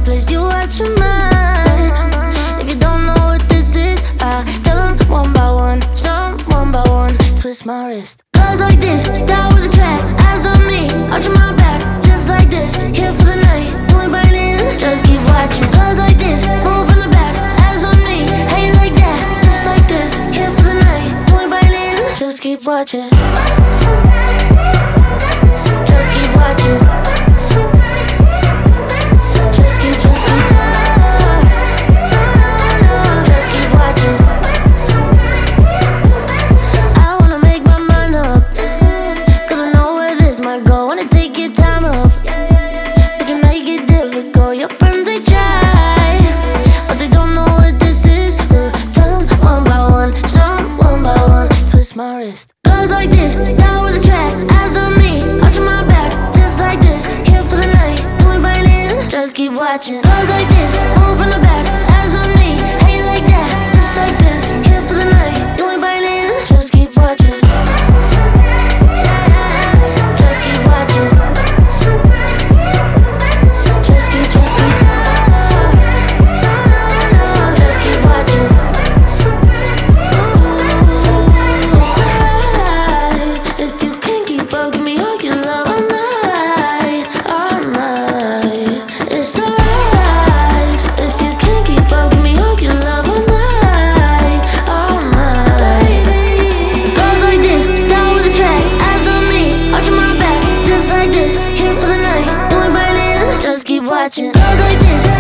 place, you watch your mind. If you don't know what this is, I tell them one by one, some one by one. Twist my wrist. Goes like this, start with a track. Eyes on me, arching my back, just like this. Here for the night, you ain't biting, just keep watching. Goes like this, move from the back. Eyes on me, how you like that? Just like this, here for the night, you ain't biting, just keep watching. Just keep watching. Just keep watching. I wanna make my mind up, 'cause I know where this might go. Wanna take your time up, but you make it difficult. Your friends, they try, but they don't know what this is. So tell them one by one, some one by one. Twist my wrist. Goes like this, start with a track. Eyes on me, arching my back, just like this. Here for the night, you ain't biting, just keep watching. Goes like this, move from the back. Eyes on me, how you like that? Just like this. Here for the night, you ain't biting, just keep watching. Just keep watching. Just keep watching. It's alright if you can't keep up, give me all your love all night, all night. It's alright if you can't keep up, give me all your love all night, all night. Goes like this, start with a track. Eyes on me, arching my back, just like this. Here for the night, you ain't biting, just keep watching. Goes like this.